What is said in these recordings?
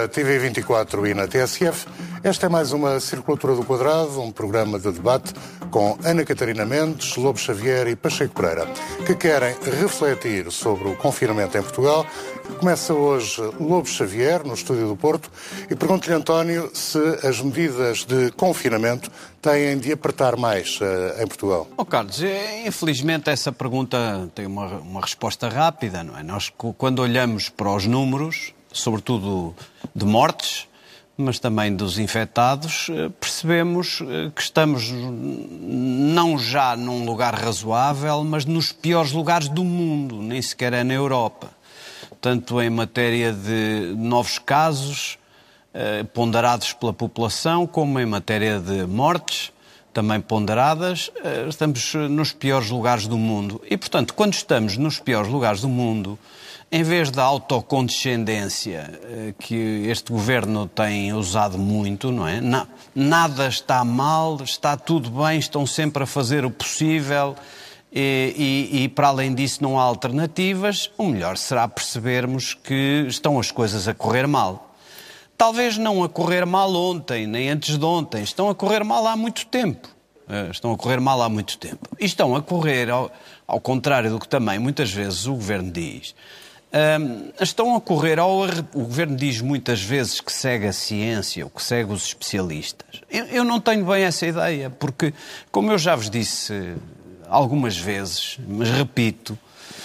na TV24 e na TSF. Esta é mais uma Circulatura do Quadrado, um programa de debate com Ana Catarina Mendes, Lobo Xavier e Pacheco Pereira, que querem refletir sobre o confinamento em Portugal. Começa hoje Lobo Xavier, no estúdio do Porto, e pergunto-lhe, António, se as medidas de confinamento têm de apertar mais em Portugal. Carlos, infelizmente essa pergunta tem uma resposta rápida, não é? Nós, quando olhamos para os números, sobretudo de mortes, mas também dos infectados, percebemos que estamos não já num lugar razoável, mas nos piores lugares do mundo, nem sequer é na Europa. Tanto em matéria de novos casos ponderados pela população, como em matéria de mortes, também ponderadas, estamos nos piores lugares do mundo. E, portanto, quando estamos nos piores lugares do mundo, em vez da autocondescendência que este governo tem usado muito, não é? Nada está mal, está tudo bem, estão sempre a fazer o possível e para além disso não há alternativas, o melhor será percebermos que estão as coisas a correr mal. Talvez não a correr mal ontem, nem antes de ontem, estão a correr mal há muito tempo. Estão a correr mal há muito tempo. E estão a correr, ao contrário do que também muitas vezes o governo diz, estão a correr o governo diz muitas vezes que segue a ciência, ou que segue os especialistas. Eu não tenho bem essa ideia, porque, como eu já vos disse algumas vezes, mas repito,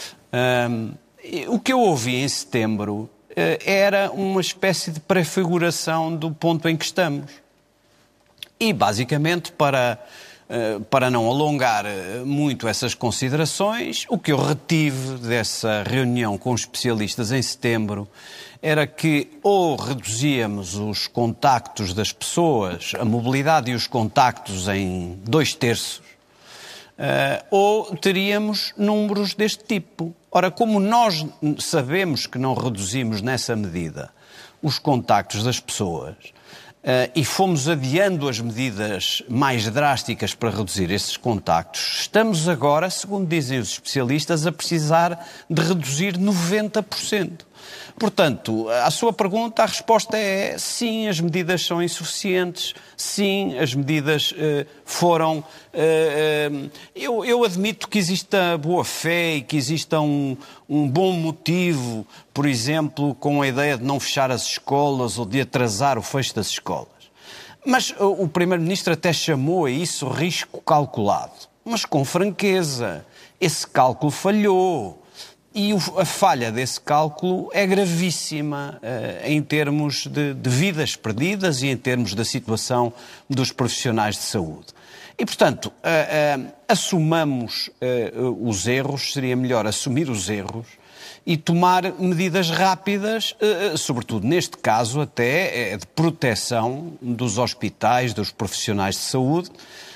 o que eu ouvi em setembro era uma espécie de prefiguração do ponto em que estamos. E, basicamente, para não alongar muito essas considerações, o que eu retive dessa reunião com os especialistas em setembro era que ou reduzíamos os contactos das pessoas, a mobilidade e os contactos em 2/3, ou teríamos números deste tipo. Ora, como nós sabemos que não reduzimos nessa medida os contactos das pessoas, e fomos adiando as medidas mais drásticas para reduzir esses contactos, estamos agora, segundo dizem os especialistas, a precisar de reduzir 90%. Portanto, à sua pergunta, a resposta é sim, as medidas são insuficientes, sim, as medidas foram... Eu admito que exista boa-fé e que exista um bom motivo, por exemplo, com a ideia de não fechar as escolas ou de atrasar o fecho das escolas. Mas o Primeiro-Ministro até chamou a isso risco calculado. Mas com franqueza, esse cálculo falhou. E a falha desse cálculo é gravíssima em termos de vidas perdidas e em termos da situação dos profissionais de saúde. E, portanto, assumamos os erros, seria melhor assumir os erros e tomar medidas rápidas, sobretudo neste caso até de proteção dos hospitais, dos profissionais de saúde,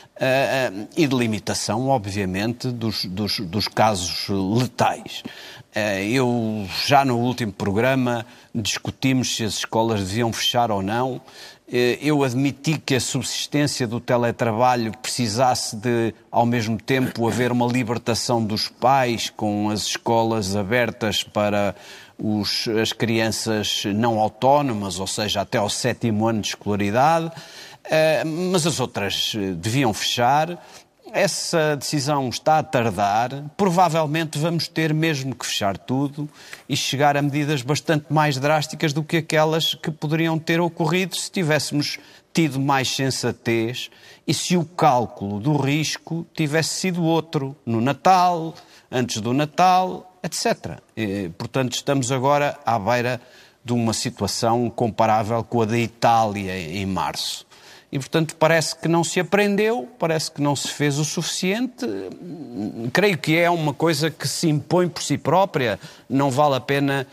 e de limitação, obviamente, dos casos letais. Eu, já no último programa, discutimos se as escolas deviam fechar ou não. Eu admiti que a subsistência do teletrabalho precisasse de, ao mesmo tempo, haver uma libertação dos pais com as escolas abertas para as crianças não autónomas, ou seja, até ao 7º ano de escolaridade. Mas as outras deviam fechar. Essa decisão está a tardar. Provavelmente vamos ter mesmo que fechar tudo e chegar a medidas bastante mais drásticas do que aquelas que poderiam ter ocorrido se tivéssemos tido mais sensatez e se o cálculo do risco tivesse sido outro, no Natal, antes do Natal, etc. Portanto, estamos agora à beira de uma situação comparável com a da Itália em março. E, portanto, parece que não se aprendeu, parece que não se fez o suficiente. Creio que é uma coisa que se impõe por si própria, não vale a pena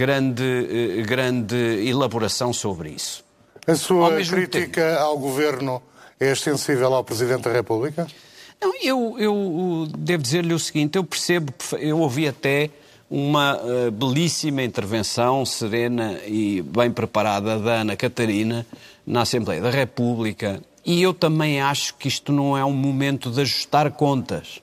grande elaboração sobre isso. A sua crítica ao Governo é extensível ao Presidente da República? Não, eu devo dizer-lhe o seguinte, eu ouvi até uma belíssima intervenção serena e bem preparada da Ana Catarina na Assembleia da República, e eu também acho que isto não é um momento de ajustar contas,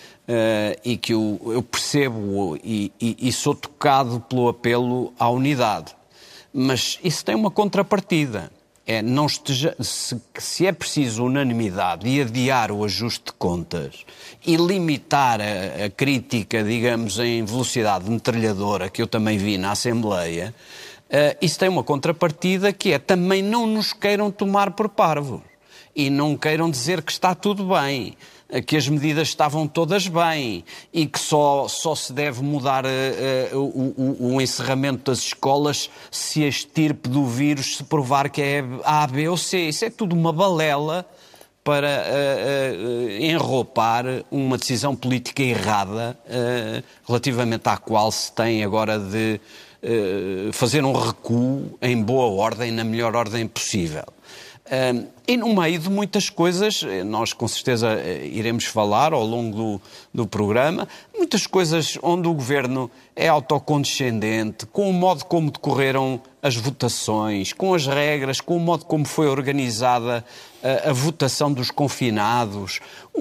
e que eu percebo e sou tocado pelo apelo à unidade. Mas isso tem uma contrapartida. Se é preciso unanimidade e adiar o ajuste de contas e limitar a crítica, digamos, em velocidade metralhadora, que eu também vi na Assembleia, isso tem uma contrapartida que é também não nos queiram tomar por parvos e não queiram dizer que está tudo bem, que as medidas estavam todas bem e que só se deve mudar o encerramento das escolas se a estirpe do vírus se provar que é A, B ou C. Isso é tudo uma balela para enroupar uma decisão política errada relativamente à qual se tem agora de fazer um recuo em boa ordem, na melhor ordem possível. E no meio de muitas coisas, nós com certeza iremos falar ao longo do programa, muitas coisas onde o Governo é autocondescendente, com o modo como decorreram as votações, com as regras, com o modo como foi organizada a votação dos confinados,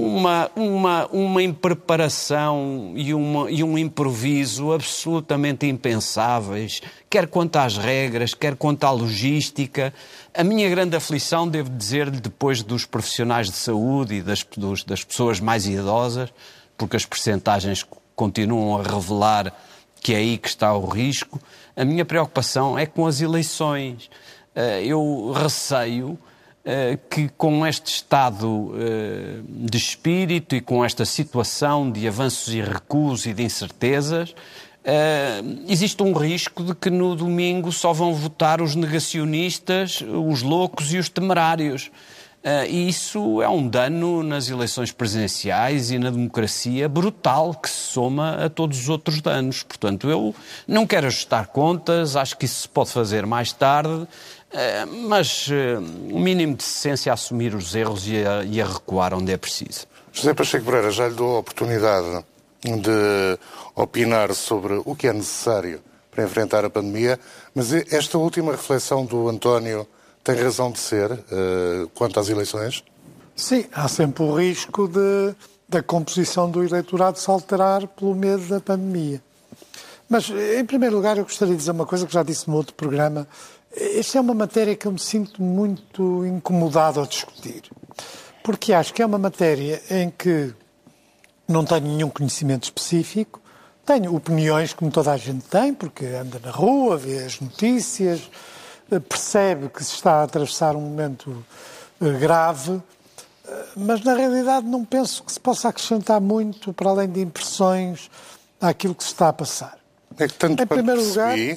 uma impreparação e um improviso absolutamente impensáveis, quer quanto às regras, quer quanto à logística. A minha grande aflição, devo dizer-lhe, depois dos profissionais de saúde e das pessoas mais idosas, porque as percentagens continuam a revelar que é aí que está o risco, a minha preocupação é com as eleições. Eu receio que com este estado de espírito e com esta situação de avanços e recuos e de incertezas, existe um risco de que no domingo só vão votar os negacionistas, os loucos e os temerários. E isso é um dano nas eleições presidenciais e na democracia brutal, que se soma a todos os outros danos. Portanto, eu não quero ajustar contas, acho que isso se pode fazer mais tarde, mas o mínimo de decência a assumir os erros e a recuar onde é preciso. José Pacheco Pereira, já lhe dou a oportunidade de opinar sobre o que é necessário para enfrentar a pandemia, mas esta última reflexão do António tem razão de ser quanto às eleições? Sim, há sempre o risco da composição do eleitorado se alterar pelo medo da pandemia. Mas, em primeiro lugar, eu gostaria de dizer uma coisa que já disse no outro programa. Esta é uma matéria que eu me sinto muito incomodado a discutir, porque acho que é uma matéria em que não tenho nenhum conhecimento específico, tenho opiniões como toda a gente tem, porque anda na rua, vê as notícias, percebe que se está a atravessar um momento grave, mas na realidade não penso que se possa acrescentar muito para além de impressões àquilo que se está a passar. É que tanto quanto percebi,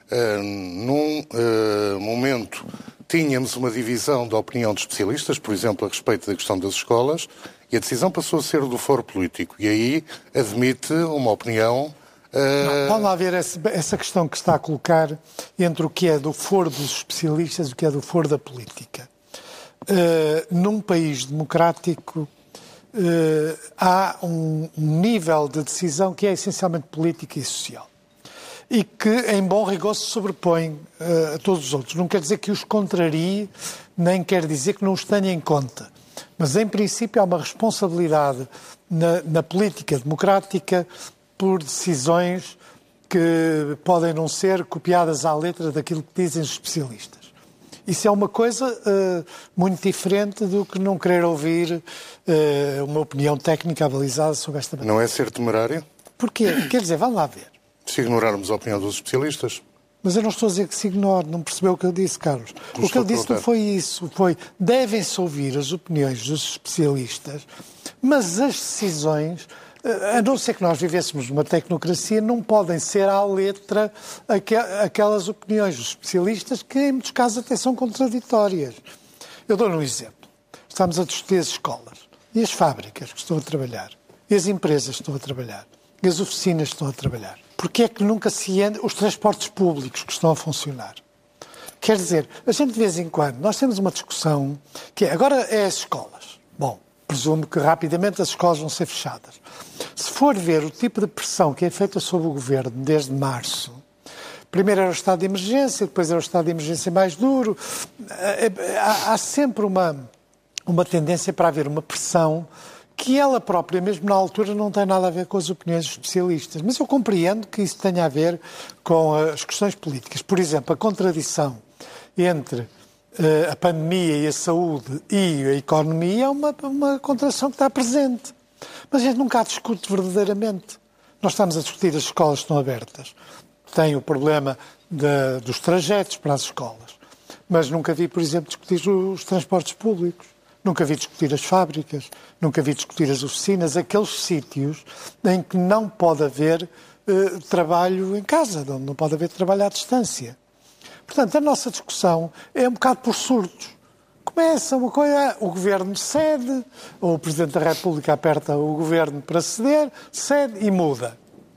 num momento tínhamos uma divisão da opinião de especialistas, por exemplo, a respeito da questão das escolas, e a decisão passou a ser do foro político. E aí admite uma opinião... Vamos lá ver essa questão que está a colocar entre o que é do foro dos especialistas e o que é do foro da política. Num país democrático há um nível de decisão que é essencialmente política e social e que, em bom rigor, se sobrepõe a todos os outros. Não quer dizer que os contrarie, nem quer dizer que não os tenha em conta. Mas, em princípio, há uma responsabilidade na política democrática por decisões que podem não ser copiadas à letra daquilo que dizem os especialistas. Isso é uma coisa muito diferente do que não querer ouvir uma opinião técnica avalizada sobre esta matéria. Não é ser temerário? Porquê? Quer dizer, vamos lá ver. Se ignorarmos a opinião dos especialistas? Mas eu não estou a dizer que se ignore, não percebeu o que eu disse, Carlos. O que eu disse não foi isso, foi devem-se ouvir as opiniões dos especialistas, mas as decisões, a não ser que nós vivêssemos numa tecnocracia, não podem ser à letra aquelas opiniões dos especialistas que, em muitos casos, até são contraditórias. Eu dou-lhe um exemplo. Estamos a discutir as escolas e as fábricas que estão a trabalhar, e as empresas que estão a trabalhar, e as oficinas que estão a trabalhar. Porque é que nunca se anda os transportes públicos que estão a funcionar? Quer dizer, a gente de vez em quando, nós temos uma discussão que agora é as escolas. Bom, presumo que rapidamente as escolas vão ser fechadas. Se for ver o tipo de pressão que é feita sobre o Governo desde março, primeiro era o estado de emergência, depois era o estado de emergência mais duro, há sempre uma tendência para haver uma pressão que ela própria, mesmo na altura, não tem nada a ver com as opiniões dos especialistas. Mas eu compreendo que isso tenha a ver com as questões políticas. Por exemplo, a contradição entre a pandemia e a saúde e a economia é uma contradição que está presente. Mas a gente nunca a discute verdadeiramente. Nós estamos a discutir as escolas que estão abertas. Tem o problema dos trajetos para as escolas. Mas nunca vi, por exemplo, discutir os transportes públicos. Nunca vi discutir as fábricas. Nunca vi discutir as oficinas. Aqueles sítios em que não pode haver trabalho em casa, onde não pode haver trabalho à distância. Portanto, a nossa discussão é um bocado por surtos. Começa uma coisa, o Governo cede, ou o Presidente da República aperta o Governo para ceder, cede e muda.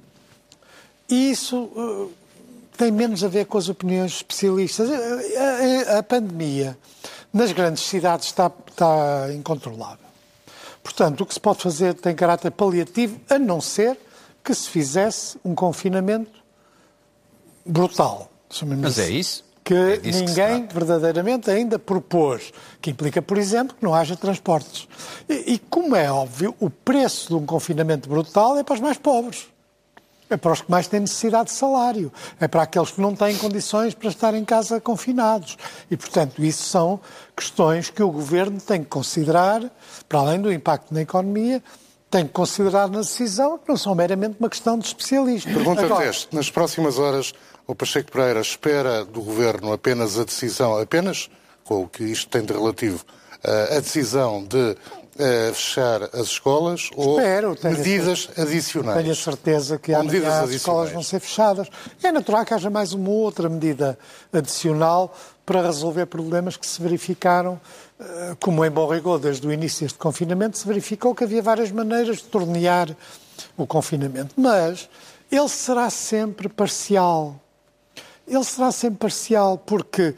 E isso tem menos a ver com as opiniões especialistas. A pandemia nas grandes cidades está incontrolável. Portanto, o que se pode fazer tem caráter paliativo, a não ser que se fizesse um confinamento brutal. Mas é isso? Que ninguém verdadeiramente ainda propôs, que implica, por exemplo, que não haja transportes. E como é óbvio, o preço de um confinamento brutal é para os mais pobres. É para os que mais têm necessidade de salário. É para aqueles que não têm condições para estar em casa confinados. E, portanto, isso são questões que o Governo tem que considerar, para além do impacto na economia, tem que considerar na decisão, que não são meramente uma questão de especialistas. Pergunta-te, nas próximas horas, o Pacheco Pereira espera do Governo apenas a decisão, com o que isto tem de relativo, a decisão de fechar as escolas ou medidas adicionais? Tenho a certeza que amanhã as escolas vão ser fechadas. É natural que haja mais uma outra medida adicional para resolver problemas que se verificaram, como em bom rigor, desde o início deste confinamento, se verificou que havia várias maneiras de tornear o confinamento. Mas ele será sempre parcial. Ele será sempre parcial porque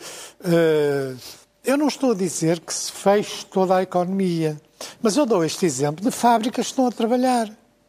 eu não estou a dizer que se feche toda a economia, mas eu dou este exemplo de fábricas que estão a trabalhar.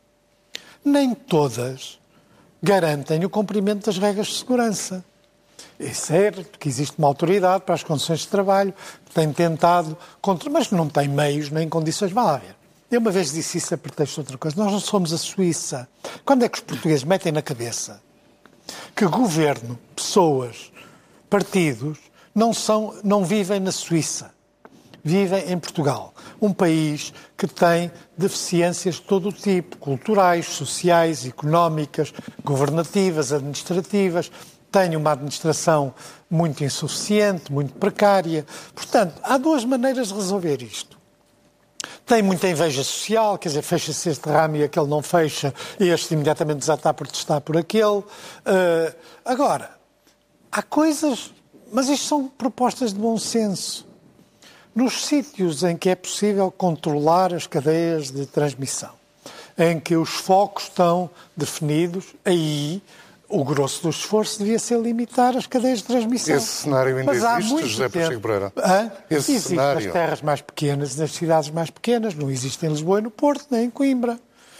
Nem todas garantem o cumprimento das regras de segurança. É certo que existe uma autoridade para as condições de trabalho que tem tentado, mas não tem meios nem condições. Vá lá ver. Eu uma vez disse isso a pretexto de outra coisa. Nós não somos a Suíça. Quando é que os portugueses metem na cabeça que governo, pessoas, partidos, não vivem na Suíça, vivem em Portugal, um país que tem deficiências de todo o tipo, culturais, sociais, económicas, governativas, administrativas, tem uma administração muito insuficiente, muito precária. Portanto, há duas maneiras de resolver isto. Tem muita inveja social, quer dizer, fecha-se este ramo e aquele não fecha, e este imediatamente desata a protestar por aquele. Agora, há coisas, mas isto são propostas de bom senso. Nos sítios em que é possível controlar as cadeias de transmissão, em que os focos estão definidos, aí o grosso do esforço devia ser limitar as cadeias de transmissão. Esse cenário ainda existe, José Pacheco Pereira? Existe nas terras mais pequenas, nas cidades mais pequenas, não existe em Lisboa e no Porto, nem em Coimbra.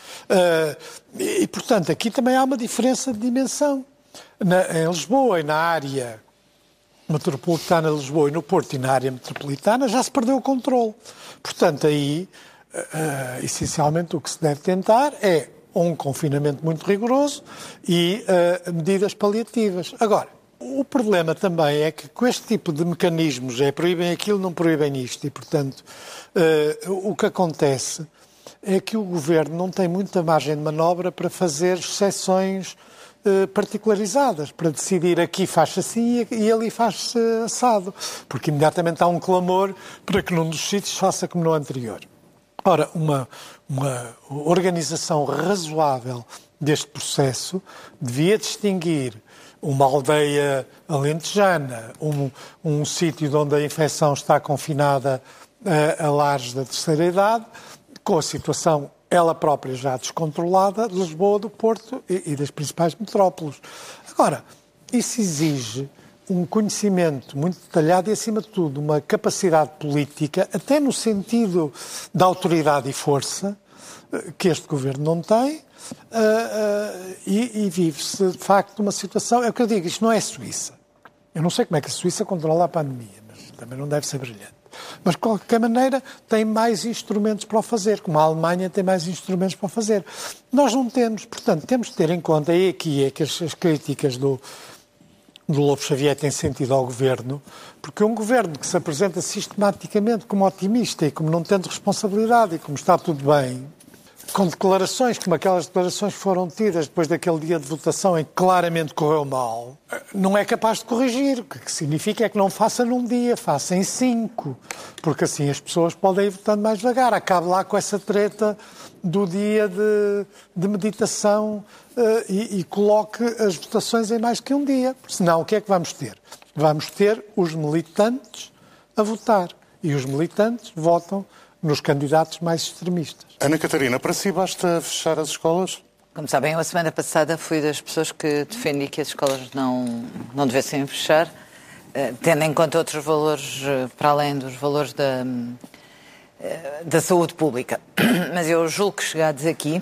E, portanto, aqui também há uma diferença de dimensão. Em Lisboa e na área metropolitana de Lisboa e no Porto e na área metropolitana já se perdeu o controle. Portanto, aí, essencialmente, o que se deve tentar é um confinamento muito rigoroso e medidas paliativas. Agora, o problema também é que com este tipo de mecanismos, proíbem aquilo, não proíbem isto, e, portanto, o que acontece é que o Governo não tem muita margem de manobra para fazer exceções particularizadas, para decidir aqui faz-se assim e ali faz-se assado, porque imediatamente há um clamor para que num dos sítios faça como no anterior. Ora, uma organização razoável deste processo devia distinguir uma aldeia alentejana, um sítio onde a infecção está confinada a lares da terceira idade, com a situação ela própria já descontrolada de Lisboa, do Porto e das principais metrópoles. Agora, isso exige um conhecimento muito detalhado e, acima de tudo, uma capacidade política, até no sentido da autoridade e força, que este Governo não tem, e vive-se, de facto, uma situação... É o que eu digo, isto não é Suíça. Eu não sei como é que a Suíça controla a pandemia, mas também não deve ser brilhante. Mas, de qualquer maneira, tem mais instrumentos para o fazer, como a Alemanha tem mais instrumentos para o fazer. Nós não temos, portanto, temos de ter em conta, e aqui é que as críticas do Lobo Xavier têm sentido ao Governo, porque um Governo que se apresenta sistematicamente como otimista e como não tendo responsabilidade e como está tudo bem, com declarações como aquelas declarações que foram tidas depois daquele dia de votação em que claramente correu mal, não é capaz de corrigir. O que significa é que não faça num dia, faça em 5, porque assim as pessoas podem ir votando mais devagar. Acabe lá com essa treta do dia de meditação e coloque as votações em mais que um dia. Senão, o que é que vamos ter? Vamos ter os militantes a votar. E os militantes votam nos candidatos mais extremistas. Ana Catarina, para si basta fechar as escolas? Como sabem, eu a semana passada fui das pessoas que defendi que as escolas não devessem fechar, tendo em conta outros valores, para além dos valores da saúde pública. Mas eu julgo que chegados aqui,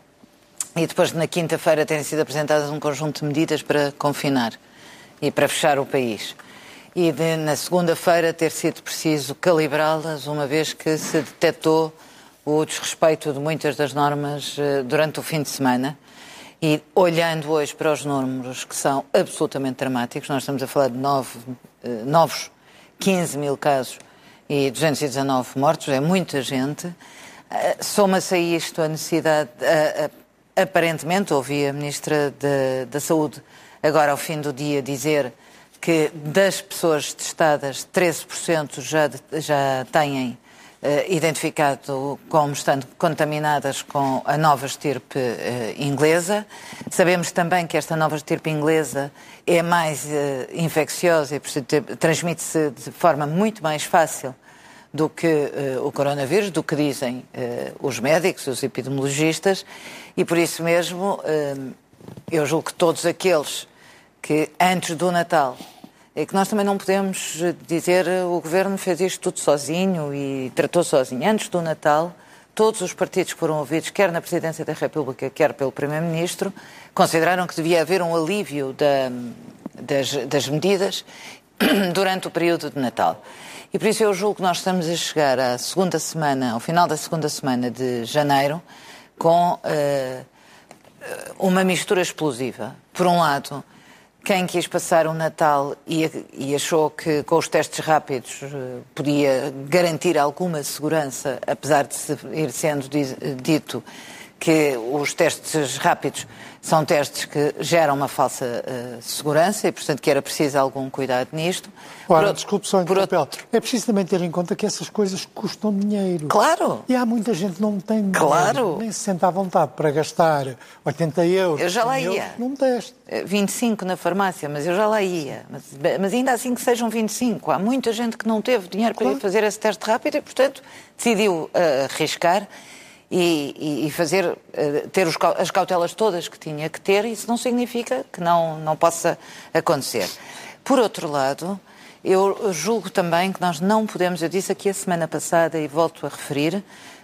e depois na quinta-feira terem sido apresentadas um conjunto de medidas para confinar e para fechar o país. E na segunda-feira ter sido preciso calibrá-las, uma vez que se detectou o desrespeito de muitas das normas durante o fim de semana. E olhando hoje para os números que são absolutamente dramáticos, nós estamos a falar de novos 15 mil casos e 219 mortos, é muita gente. Soma-se a isto a necessidade, aparentemente, ouvi a Ministra da Saúde agora ao fim do dia dizer que das pessoas testadas, 13% já têm identificado como estando contaminadas com a nova estirpe inglesa. Sabemos também que esta nova estirpe inglesa é mais infecciosa e transmite-se de forma muito mais fácil do que o coronavírus, do que dizem os médicos, os epidemiologistas, e por isso mesmo eu julgo que todos aqueles que antes do Natal, é que nós também não podemos dizer o Governo fez isto tudo sozinho e tratou sozinho. Antes do Natal, todos os partidos que foram ouvidos, quer na Presidência da República, quer pelo Primeiro-Ministro, consideraram que devia haver um alívio das medidas durante o período de Natal. E por isso eu julgo que nós estamos a chegar à segunda semana, ao final da segunda semana de janeiro, com uma mistura explosiva. Por um lado, quem quis passar o Natal e achou que com os testes rápidos podia garantir alguma segurança, apesar de se ir sendo dito que os testes rápidos são testes que geram uma falsa segurança e, portanto, que era preciso algum cuidado nisto. Ora, desculpe só interromper. É preciso também ter em conta que essas coisas custam dinheiro. Claro! E há muita gente que não tem dinheiro, claro, nem se sente à vontade para gastar 80 euros. Eu já lá ia. Num teste. 25 na farmácia, mas eu já lá ia. Mas ainda assim que sejam 25. Há muita gente que não teve dinheiro para ir fazer esse teste rápido e, portanto, decidiu arriscar e fazer, ter as cautelas todas que tinha que ter. Isso não significa que não possa acontecer. Por outro lado, eu julgo também que nós não podemos, eu disse aqui a semana passada e volto a referir,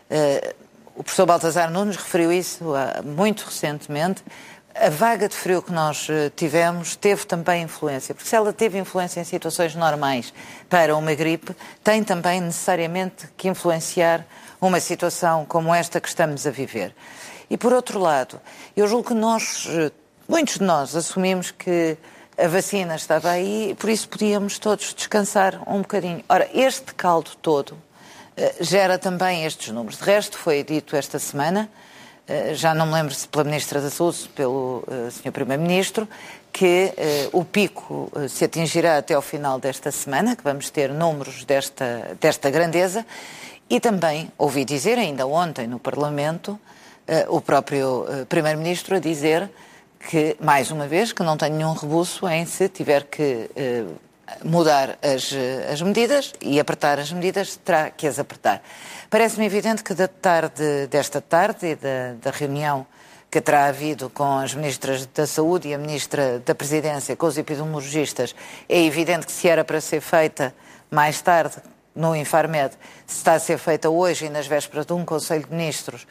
o professor Baltasar Nunes referiu isso muito recentemente, a vaga de frio que nós tivemos teve também influência, porque se ela teve influência em situações normais para uma gripe, tem também necessariamente que influenciar uma situação como esta que estamos a viver. E por outro lado, eu julgo que muitos de nós assumimos que a vacina estava aí e por isso podíamos todos descansar um bocadinho. Ora, este caldo todo gera também estes números. De resto, foi dito esta semana, já não me lembro se pela Ministra da Saúde, se pelo Sr. Primeiro-Ministro, que o pico se atingirá até ao final desta semana, que vamos ter números desta grandeza, e também ouvi dizer, ainda ontem no Parlamento, o próprio Primeiro-Ministro a dizer que, mais uma vez, que não tem nenhum rebuço em se tiver que mudar as medidas e apertar as medidas, terá que as apertar. Parece-me evidente que desta tarde e da reunião que terá havido com as Ministras da Saúde e a Ministra da Presidência, com os epidemiologistas, é evidente que se era para ser feita mais tarde no Infarmed, se está a ser feita hoje e nas vésperas de um Conselho de Ministros,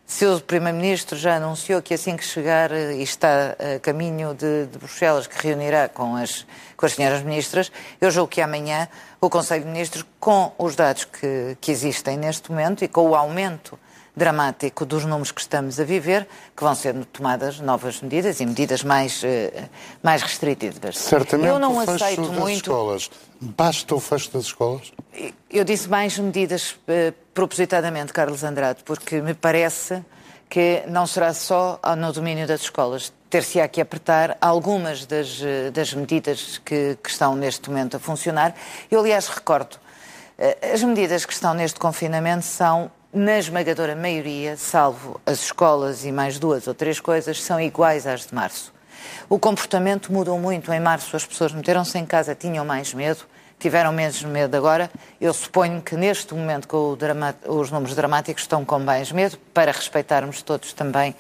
se o Primeiro-Ministro já anunciou que assim que chegar e está a caminho de Bruxelas, que reunirá com as senhoras ministras, eu julgo que amanhã o Conselho de Ministros, com os dados que existem neste momento e com o aumento dramático dos números que estamos a viver, que vão ser tomadas novas medidas e medidas mais restritivas. Certamente eu não o fecho aceito das muito... escolas. Basta o fecho das escolas? Eu disse mais medidas propositadamente, Carlos Andrade, porque me parece que não será só no domínio das escolas. Ter-se-á que apertar algumas das medidas que estão neste momento a funcionar. Eu, aliás, recordo, as medidas que estão neste confinamento são, na esmagadora maioria, salvo as escolas e mais 2 ou 3 coisas, são iguais às de março. O comportamento mudou muito. Em março as pessoas meteram-se em casa, tinham mais medo, tiveram menos medo agora. Eu suponho que neste momento, com os números dramáticos, estão com mais medo, para respeitarmos todos também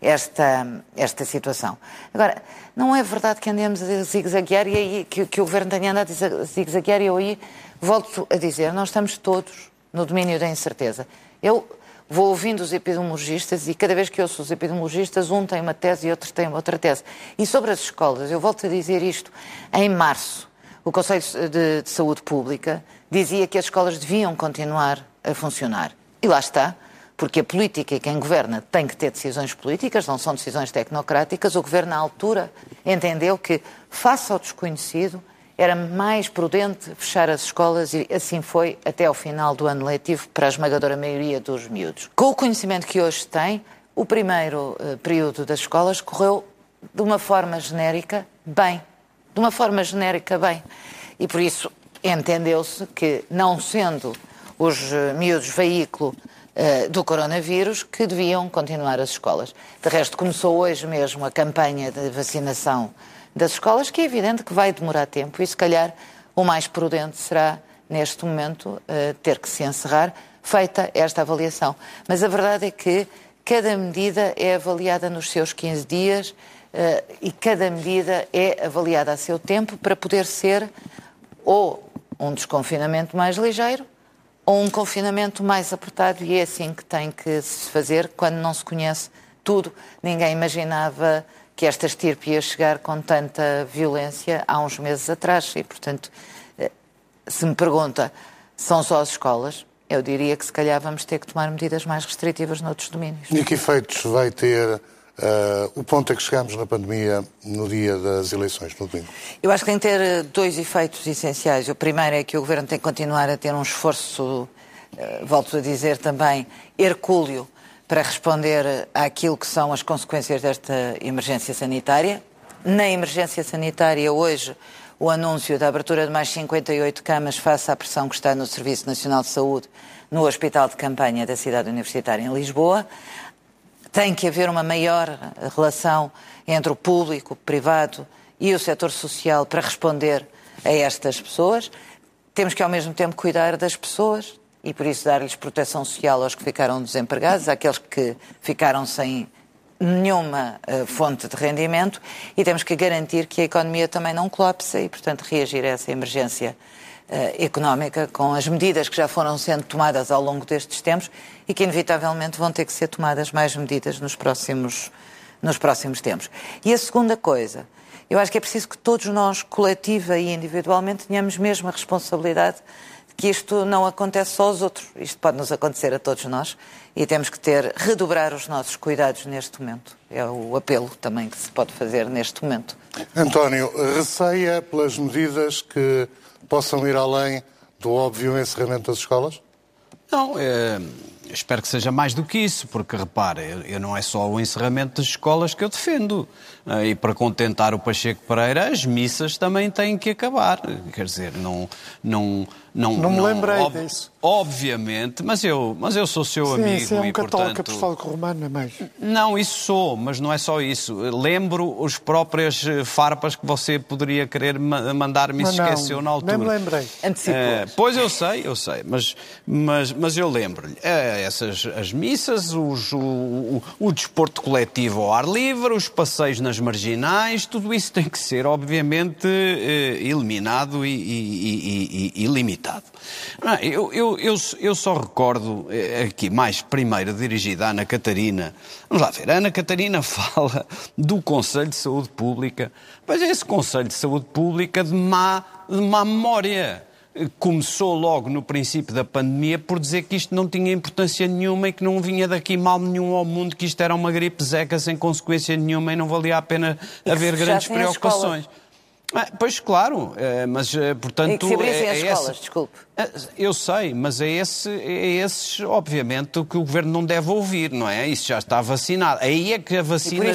esta situação. Agora, não é verdade que andemos a zigue-zaguear e aí, que o Governo tenha andado a zigue-zaguear, e eu aí volto a dizer, nós estamos todos no domínio da incerteza. Eu vou ouvindo os epidemiologistas e cada vez que ouço os epidemiologistas, um tem uma tese e outro tem outra tese. E sobre as escolas, eu volto a dizer isto, em março, o Conselho de Saúde Pública dizia que as escolas deviam continuar a funcionar. E lá está, porque a política e quem governa tem que ter decisões políticas, não são decisões tecnocráticas. O Governo, na altura, entendeu que, face ao desconhecido, era mais prudente fechar as escolas e assim foi até ao final do ano letivo para a esmagadora maioria dos miúdos. Com o conhecimento que hoje tem, o primeiro período das escolas correu de uma forma genérica bem. De uma forma genérica bem. E por isso entendeu-se que, não sendo os miúdos veículo do coronavírus, que deviam continuar as escolas. De resto, começou hoje mesmo a campanha de vacinação das escolas, que é evidente que vai demorar tempo e, se calhar, o mais prudente será, neste momento, ter que se encerrar, feita esta avaliação. Mas a verdade é que cada medida é avaliada nos seus 15 dias e cada medida é avaliada a seu tempo para poder ser ou um desconfinamento mais ligeiro ou um confinamento mais apertado, e é assim que tem que se fazer quando não se conhece tudo. Ninguém imaginava que esta estirpe ia chegar com tanta violência há uns meses atrás e, portanto, se me pergunta, são só as escolas? Eu diria que se calhar vamos ter que tomar medidas mais restritivas noutros domínios. E que efeitos vai ter o ponto a que chegámos na pandemia no dia das eleições, no domingo? Eu acho que tem que ter 2 efeitos essenciais. O primeiro é que o Governo tem que continuar a ter um esforço, volto a dizer também, hercúleo, para responder àquilo que são as consequências desta emergência sanitária. Na emergência sanitária, hoje, o anúncio da abertura de mais 58 camas face à pressão que está no Serviço Nacional de Saúde no Hospital de Campanha da Cidade Universitária em Lisboa. Tem que haver uma maior relação entre o público, o privado e o setor social para responder a estas pessoas. Temos que, ao mesmo tempo, cuidar das pessoas e, por isso, dar-lhes proteção social aos que ficaram desempregados, àqueles que ficaram sem nenhuma fonte de rendimento, e temos que garantir que a economia também não colapse e, portanto, reagir a essa emergência económica com as medidas que já foram sendo tomadas ao longo destes tempos e que, inevitavelmente, vão ter que ser tomadas mais medidas nos próximos tempos. E a segunda coisa, eu acho que é preciso que todos nós, coletiva e individualmente, tenhamos mesmo a responsabilidade de que isto não acontece só aos outros. Isto pode nos acontecer a todos nós e temos que redobrar os nossos cuidados neste momento. É o apelo também que se pode fazer neste momento. António, receia pelas medidas que possam ir além do óbvio encerramento das escolas? Não, espero que seja mais do que isso, porque, repare, eu não é só o encerramento das escolas que eu defendo. E para contentar o Pacheco Pereira, as missas também têm que acabar. Quer dizer, não me lembrei disso. Obviamente, mas eu sou seu amigo. Sim, é um e, católico portanto, apostólico romano, é mais. Não, isso sou, mas não é só isso. Lembro as próprias farpas que você poderia querer mandar-me e se esqueceu na altura. Nem me lembrei. Pois eu sei, mas eu lembro-lhe. As missas, o desporto coletivo ao ar livre, os passeios nas marginais, tudo isso tem que ser, obviamente, eliminado e limitado. limitado. Eu só recordo aqui, mais primeiro dirigida à Ana Catarina. Vamos lá ver, a Ana Catarina fala do Conselho de Saúde Pública, mas esse Conselho de Saúde Pública de má memória. Começou logo no princípio da pandemia por dizer que isto não tinha importância nenhuma e que não vinha daqui mal nenhum ao mundo, que isto era uma gripe zeca sem consequência nenhuma e não valia a pena haver grandes preocupações. Pois claro, mas portanto... E que se abrissem as escolas, desculpe. Eu sei, mas é esses, obviamente, o que o Governo não deve ouvir, não é? Isso já está vacinado. Aí é que a vacina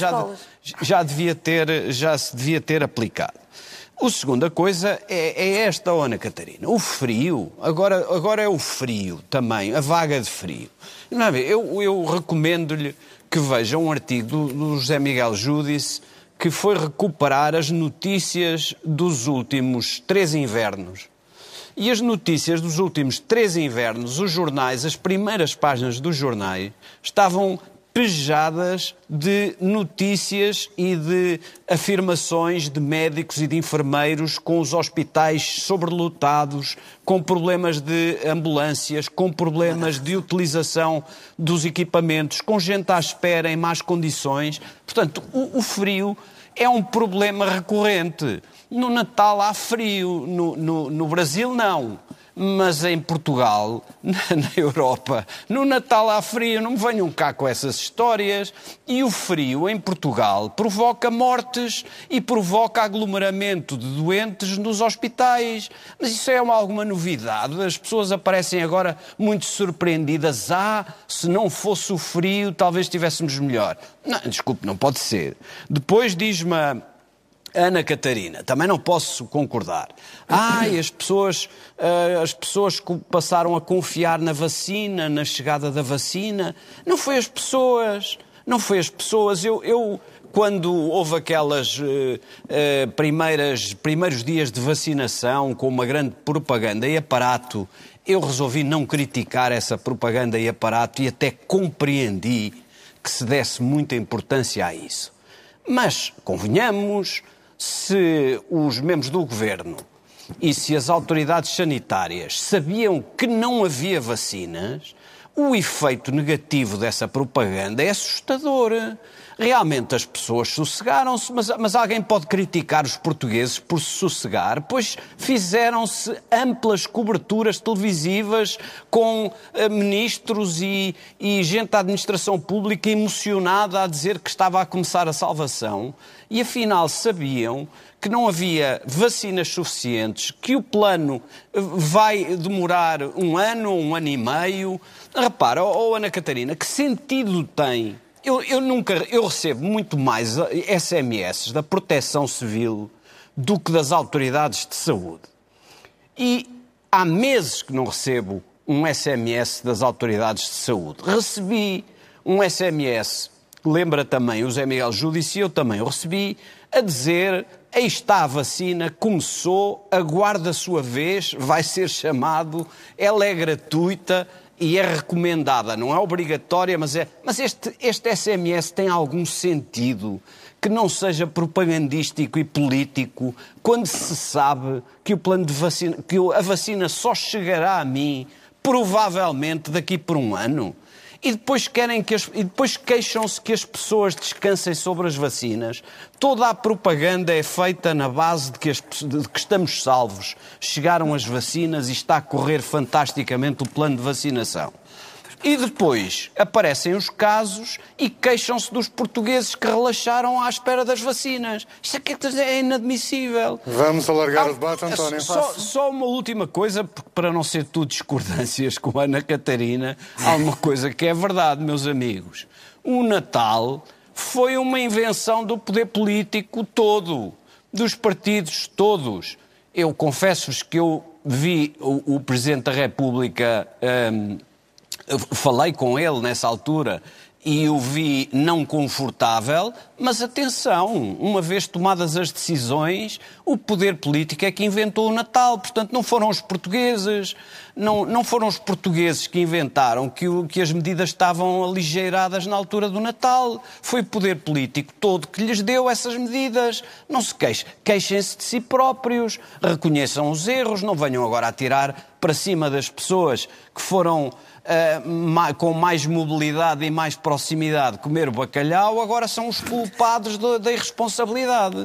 já se devia ter aplicado. A segunda coisa é esta, Ana Catarina. O frio, agora é o frio também, a vaga de frio. Eu recomendo-lhe que veja um artigo do José Miguel Júdice, que foi recuperar as notícias dos últimos 3 invernos. E as notícias dos últimos 3 invernos, os jornais, as primeiras páginas dos jornais, estavam pejadas de notícias e de afirmações de médicos e de enfermeiros com os hospitais sobrelotados, com problemas de ambulâncias, com problemas de utilização dos equipamentos, com gente à espera em más condições. Portanto, o frio é um problema recorrente. No Natal há frio, no Brasil não. Mas em Portugal, na Europa, no Natal há frio, não me venham cá com essas histórias. E o frio em Portugal provoca mortes e provoca aglomeramento de doentes nos hospitais. Mas isso é alguma novidade? As pessoas aparecem agora muito surpreendidas. Se não fosse o frio, talvez estivéssemos melhor. Não, desculpe, não pode ser. Depois diz-me Ana Catarina, também não posso concordar. As pessoas passaram a confiar na vacina, na chegada da vacina. Não foi as pessoas. Eu quando houve aquelas primeiros dias de vacinação com uma grande propaganda e aparato, eu resolvi não criticar essa propaganda e aparato e até compreendi que se desse muita importância a isso. Mas, convenhamos, se os membros do Governo e se as autoridades sanitárias sabiam que não havia vacinas, o efeito negativo dessa propaganda é assustador. Realmente as pessoas sossegaram-se, mas alguém pode criticar os portugueses por se sossegar, pois fizeram-se amplas coberturas televisivas com ministros e gente da administração pública emocionada a dizer que estava a começar a salvação e afinal sabiam que não havia vacinas suficientes, que o plano vai demorar 1 ano ou 1 ano e meio. Repara, Ana Catarina, que sentido tem? Eu recebo muito mais SMS da Proteção Civil do que das autoridades de saúde. E há meses que não recebo um SMS das autoridades de saúde. Recebi um SMS, lembra também o José Miguel Júdice, e eu também o recebi, a dizer: aí está a vacina, começou, aguarda a sua vez, vai ser chamado, ela é gratuita e é recomendada, não é obrigatória, mas este SMS tem algum sentido que não seja propagandístico e político quando se sabe que o plano de vacina, que a vacina só chegará a mim provavelmente daqui por 1 ano. E depois queixam-se que as pessoas descansem sobre as vacinas. Toda a propaganda é feita na base de que estamos salvos. Chegaram as vacinas e está a correr fantasticamente o plano de vacinação. E depois aparecem os casos e queixam-se dos portugueses que relaxaram à espera das vacinas. Isto é inadmissível. Vamos alargar o debate, António. Só uma última coisa, porque para não ser tudo discordâncias com a Ana Catarina, há uma coisa que é verdade, meus amigos. O Natal foi uma invenção do poder político todo, dos partidos todos. Eu confesso-vos que eu vi o Presidente da República... falei com ele nessa altura e o vi não confortável, mas atenção, uma vez tomadas as decisões, o poder político é que inventou o Natal, portanto não foram os portugueses. Não foram os portugueses que inventaram que as medidas estavam aligeiradas na altura do Natal. Foi o poder político todo que lhes deu essas medidas. Não se queixem. Queixem-se de si próprios. Reconheçam os erros. Não venham agora a tirar para cima das pessoas que foram com mais mobilidade e mais proximidade comer bacalhau. Agora são os culpados da irresponsabilidade.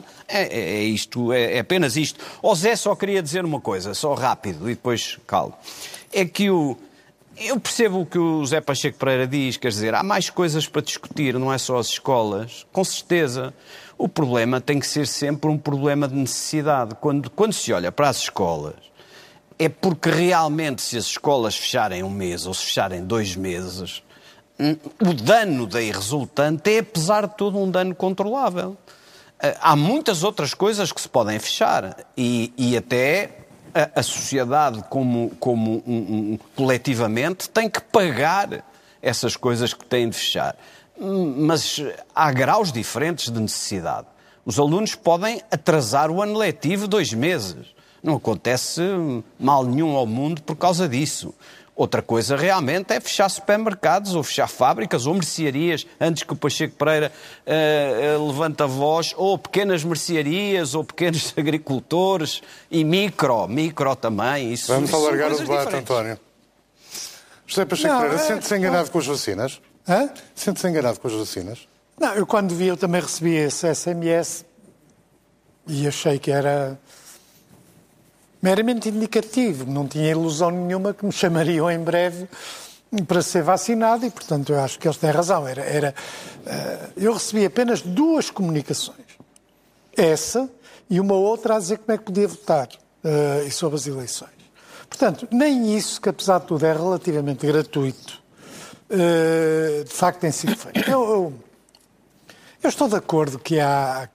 É apenas isto. Ó Zé, só queria dizer uma coisa, só rápido, e depois calmo. É que eu percebo o que o Zé Pacheco Pereira diz, quer dizer, há mais coisas para discutir, não é só as escolas, com certeza. O problema tem que ser sempre um problema de necessidade. Quando se olha para as escolas, é porque realmente, se as escolas fecharem um mês ou se fecharem 2 meses, o dano daí resultante é, apesar de tudo, um dano controlável. Há muitas outras coisas que se podem fechar e até a sociedade coletivamente tem que pagar essas coisas que têm de fechar. Mas há graus diferentes de necessidade. Os alunos podem atrasar o ano letivo 2 meses. Não acontece mal nenhum ao mundo por causa disso. Outra coisa realmente é fechar supermercados ou fechar fábricas ou mercearias, antes que o Pacheco Pereira levante a voz, ou pequenas mercearias ou pequenos agricultores e micro também. Vamos alargar o debate, António. José Pacheco Pereira, sente-se enganado com as vacinas? Hã? Sente-se enganado com as vacinas? Não, eu quando vi, eu também recebi esse SMS e achei que era meramente indicativo, não tinha ilusão nenhuma que me chamariam em breve para ser vacinado e, portanto, eu acho que eles têm razão. Eu recebi apenas 2 comunicações. Essa e uma outra a dizer como é que podia votar e sobre as eleições. Portanto, nem isso, que apesar de tudo é relativamente gratuito, de facto tem sido feito. Eu estou de acordo que há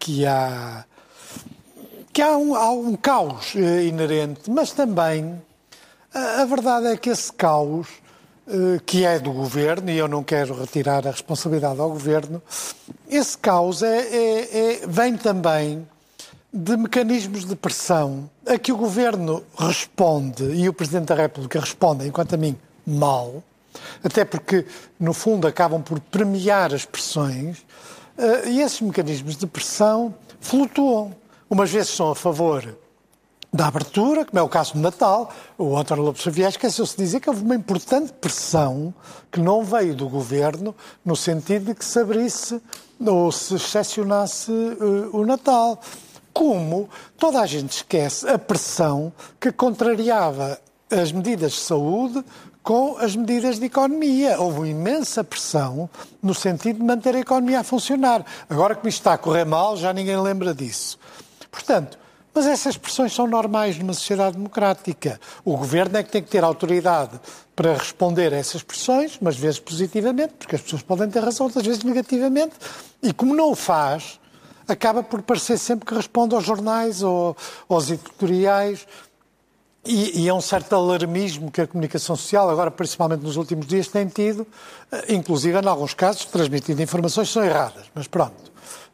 um caos inerente, mas também a verdade é que esse caos, que é do Governo, e eu não quero retirar a responsabilidade ao Governo, esse caos vem também de mecanismos de pressão a que o Governo responde, e o Presidente da República responde, enquanto a mim, mal, até porque, no fundo, acabam por premiar as pressões, e esses mecanismos de pressão flutuam. Umas vezes são a favor da abertura, como é o caso do Natal. O António Lobo Xavier esqueceu-se de dizer que houve uma importante pressão que não veio do Governo, no sentido de que se abrisse ou se excepcionasse o Natal. Como toda a gente esquece a pressão que contrariava as medidas de saúde com as medidas de economia. Houve uma imensa pressão no sentido de manter a economia a funcionar. Agora que isto está a correr mal, já ninguém lembra disso. Portanto, mas essas pressões são normais numa sociedade democrática. O Governo é que tem que ter autoridade para responder a essas pressões, umas vezes positivamente, porque as pessoas podem ter razão, outras vezes negativamente, e como não o faz, acaba por parecer sempre que responde aos jornais ou aos editoriais, e é um certo alarmismo que a comunicação social, agora principalmente nos últimos dias, tem tido, inclusive em alguns casos, transmitindo informações que são erradas, mas pronto.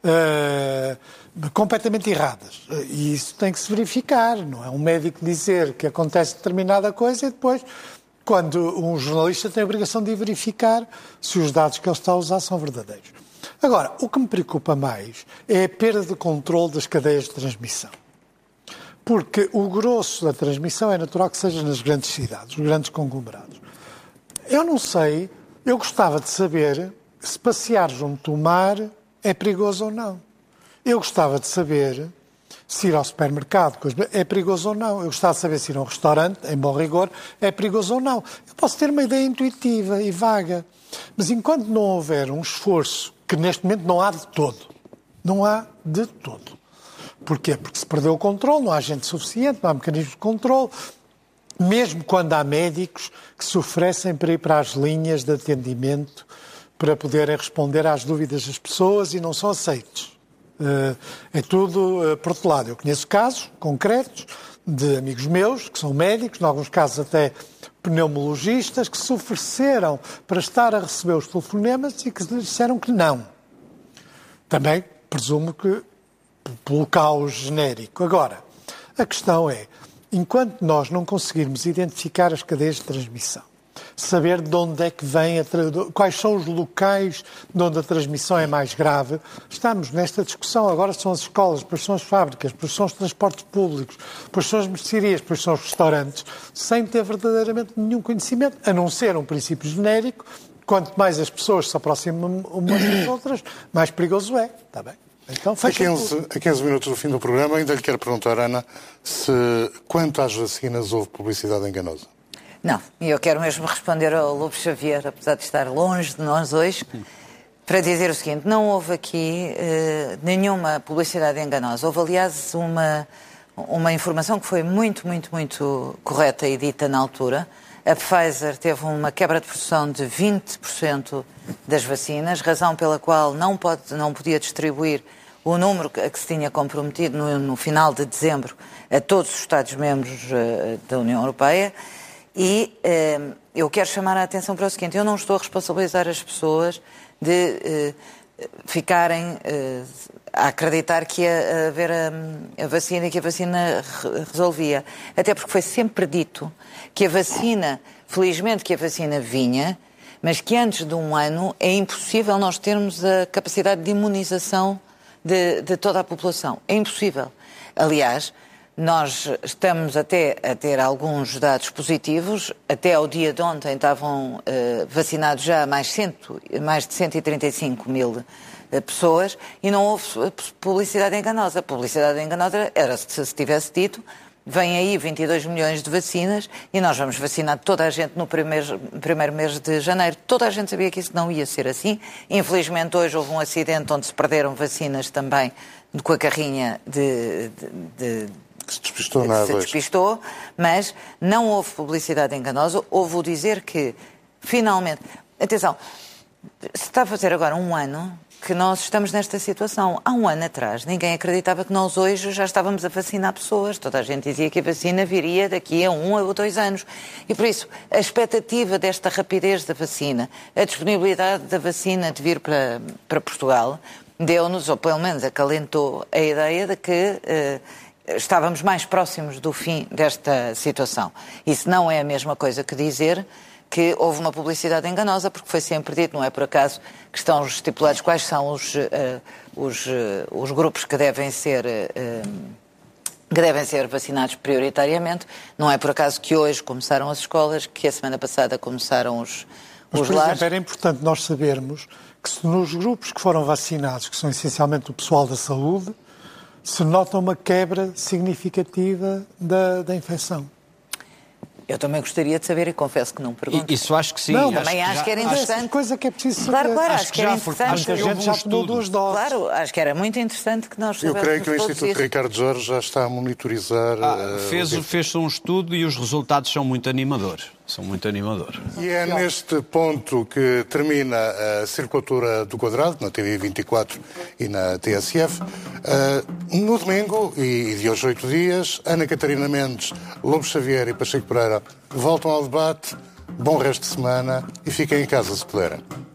Completamente erradas. E isso tem que se verificar. Não é um médico dizer que acontece determinada coisa e depois, quando um jornalista tem a obrigação de verificar se os dados que ele está a usar são verdadeiros. Agora, o que me preocupa mais é a perda de controle das cadeias de transmissão. Porque o grosso da transmissão é natural que seja nas grandes cidades, os grandes conglomerados. Eu não sei, eu gostava de saber se passear junto ao mar é perigoso ou não. Eu gostava de saber se ir ao supermercado é perigoso ou não. Eu gostava de saber se ir a um restaurante, em bom rigor, é perigoso ou não. Eu posso ter uma ideia intuitiva e vaga, mas enquanto não houver um esforço, que neste momento não há de todo, não há de todo. Porquê? Porque se perdeu o controle, não há gente suficiente, não há mecanismos de controle, mesmo quando há médicos que se oferecem para ir para as linhas de atendimento para poderem responder às dúvidas das pessoas e não são aceitos. É tudo protelado. Eu conheço casos concretos de amigos meus, que são médicos, em alguns casos até pneumologistas, que se ofereceram para estar a receber os telefonemas e que disseram que não. Também presumo que pelo caos genérico. Agora, a questão é, enquanto nós não conseguirmos identificar as cadeias de transmissão, saber de onde é que vem, quais são os locais de onde a transmissão é mais grave, estamos nesta discussão. Agora são as escolas, depois são as fábricas, depois são os transportes públicos, depois são as mercearias, depois são os restaurantes, sem ter verdadeiramente nenhum conhecimento, a não ser um princípio genérico. Quanto mais as pessoas se aproximam umas das outras, mais perigoso é. Está bem? Então, a 15 minutos do fim do programa, ainda lhe quero perguntar, Ana, se quanto às vacinas houve publicidade enganosa? Não, e eu quero mesmo responder ao Lobo Xavier, apesar de estar longe de nós hoje, para dizer o seguinte: não houve aqui nenhuma publicidade enganosa. Houve, aliás, uma informação que foi muito correta e dita na altura. A Pfizer teve uma quebra de produção de 20% das vacinas, razão pela qual não podia distribuir o número a que se tinha comprometido no final de dezembro a todos os Estados-membros da União Europeia. E eu quero chamar a atenção para o seguinte: eu não estou a responsabilizar as pessoas de ficarem a acreditar que ia haver a vacina e que a vacina resolvia. Até porque foi sempre dito que a vacina, felizmente que a vacina vinha, mas que antes de um ano é impossível nós termos a capacidade de imunização de toda a população. É impossível. Aliás, nós estamos até a ter alguns dados positivos. Até ao dia de ontem estavam vacinados já mais de 135 mil pessoas e não houve publicidade enganosa. A publicidade enganosa era se tivesse dito: vem aí 22 milhões de vacinas e nós vamos vacinar toda a gente no primeiro mês de janeiro. Toda a gente sabia que isso não ia ser assim. Infelizmente, hoje houve um acidente onde se perderam vacinas também com a carrinha que se despistou, mas não houve publicidade enganosa. Houve o dizer que, finalmente... Atenção, se está a fazer agora um ano que nós estamos nesta situação. Há um ano atrás, ninguém acreditava que nós hoje já estávamos a vacinar pessoas. Toda a gente dizia que a vacina viria daqui a 1 ou 2 anos. E por isso, a expectativa desta rapidez da vacina, a disponibilidade da vacina de vir para Portugal, deu-nos, ou pelo menos acalentou, a ideia de que estávamos mais próximos do fim desta situação. Isso não é a mesma coisa que dizer que houve uma publicidade enganosa, porque foi sempre dito, não é por acaso que estão estipulados quais são os grupos que devem ser vacinados prioritariamente. Não é por acaso que hoje começaram as escolas, que a semana passada começaram os lares. Por exemplo, era importante nós sabermos que se nos grupos que foram vacinados, que são essencialmente o pessoal da saúde, se nota uma quebra significativa da infecção. Eu também gostaria de saber e confesso que não pergunto. Isso acho que sim. Não, também acho que era interessante. Coisa que é preciso saber. Claro, acho que era interessante. Muita gente já tomou 2 doses. Claro, acho que era muito interessante que nós soubéssemos. Eu creio que o Instituto Ricardo Jorge já está a monitorizar... Fez um estudo e os resultados são muito animadores. E é neste ponto que termina a Circulatura do Quadrado, na TV 24 e na TSF. No domingo, e de hoje 8 dias, Ana Catarina Mendes, Lobo Xavier e Pacheco Pereira voltam ao debate. Bom resto de semana e fiquem em casa se puderem.